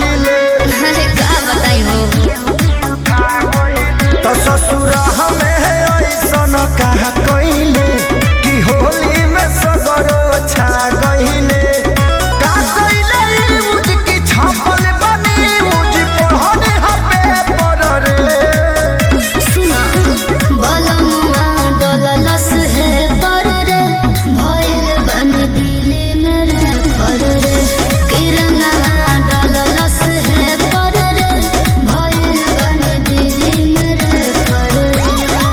गइले का बताई हो तो ससुरा हमें ऐसन कहा कइले कि होली में सगरो छा गइले का कइले मुझकी छापल बनी मुझ पढ़ने हपे पर रे सुना बलमुआ डललस है पर रे भइल बन दिले मेरे पर रे किरना डललस है पर रे भइल बन दिले मेरे पर रे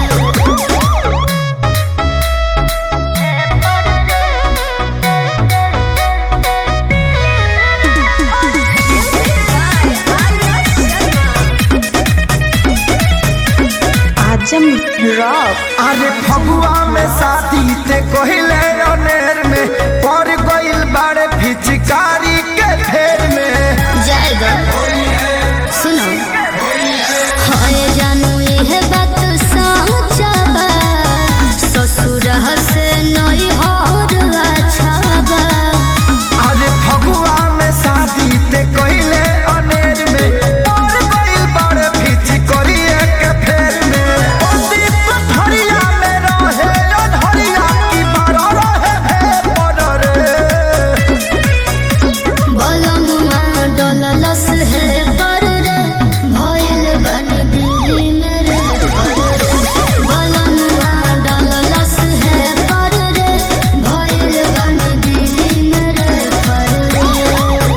आजम रॉक अरे फगुआ में शादी ते कहिले अनेर में पड़ गइल बाड़े फिचकारी के फेर में जाएगा सुनो हाय जानू ये बात सच्चा बा ससुर से नई हर अच्छा बा अरे फगुआ में शादी ते कहिले अनेर में पड़ गइल बाड़े फिचकारी के फेर में ओती पथरिया में रहे अधरिया की बारा रहे पर रे बलमुआ डललस है पर रे भइल बन दिली मेरे पर रे बलमुआ डललस है पर रे भइल बन दिली मेरे पर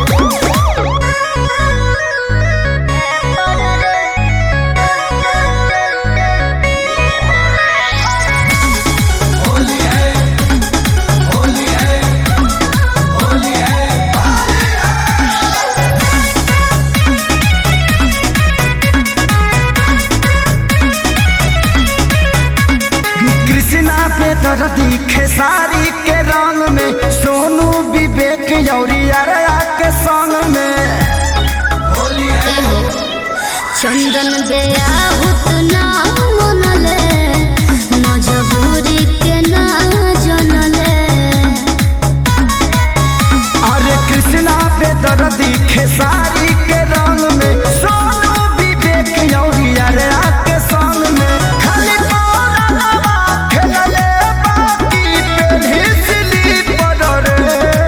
कृष्णा पे दर्दी खेसारी के रंग में सोनू विवेक यौरिया के संग में चंदन बेआहुत ना मनले मजबूरी के ना जनले अरे कृष्णा पे दर्दी खेसारी के रंग में सोनू विवेक यौरिया के संग में खाली पौरवा खेलले बाकी पेढ़ी सिली पर रे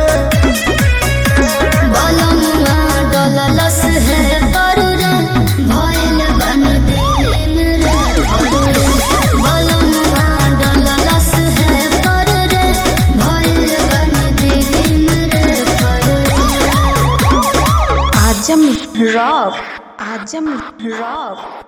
बलमुआ डललस है पर रे भइल बन दिल मेरे पर रे बलमुआ डललस है पर रे भइल बन दिल मेरे पर रे आजम रॉक